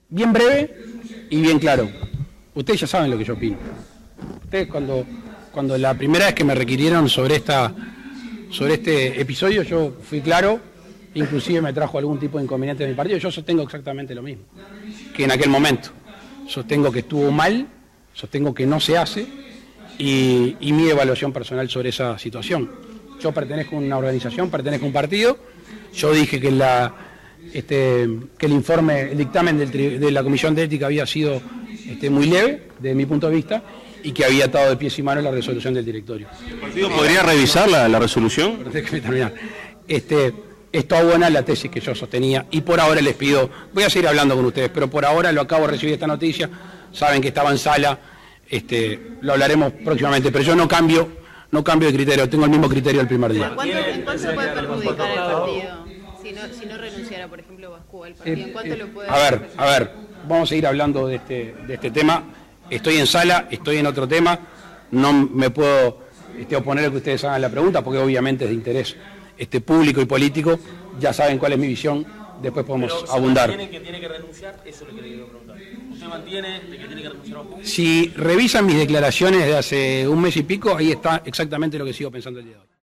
bien breve y bien claro. Ustedes ya saben lo que yo opino. Ustedes cuando la primera vez que me requirieron sobre este episodio, yo fui claro, inclusive me trajo algún tipo de inconveniente de mi partido. Yo sostengo exactamente lo mismo que en aquel momento. Sostengo que estuvo mal, sostengo que no se hace y mi evaluación personal sobre esa situación. Yo pertenezco a una organización, pertenezco a un partido. Yo dije que el informe, el dictamen de la Comisión de Ética había sido muy leve, desde mi punto de vista, y que había atado de pies y manos la resolución del directorio. ¿El partido podría revisar la resolución? Déjeme terminar. Esto abona la tesis que yo sostenía y por ahora les pido, voy a seguir hablando con ustedes, pero por ahora lo acabo de recibir esta noticia, saben que estaba en sala, lo hablaremos próximamente, pero yo no cambio de criterio, tengo el mismo criterio del primer día. ¿En cuánto se puede perjudicar al partido? Si no renunciara, por ejemplo, Bascú al partido, ¿en cuánto lo puede perjudicar? A ver, vamos a seguir hablando de este tema. Estoy en sala, estoy en otro tema, no me puedo oponer a que ustedes hagan la pregunta, porque obviamente es de interés público y político, ya saben cuál es mi visión, después podemos abundar. ¿Mantiene que tiene que renunciar? Eso es lo que le quiero preguntar. ¿Usted mantiene de que tiene que renunciar? Si revisan mis declaraciones de hace un mes y pico, ahí está exactamente lo que sigo pensando el día de hoy.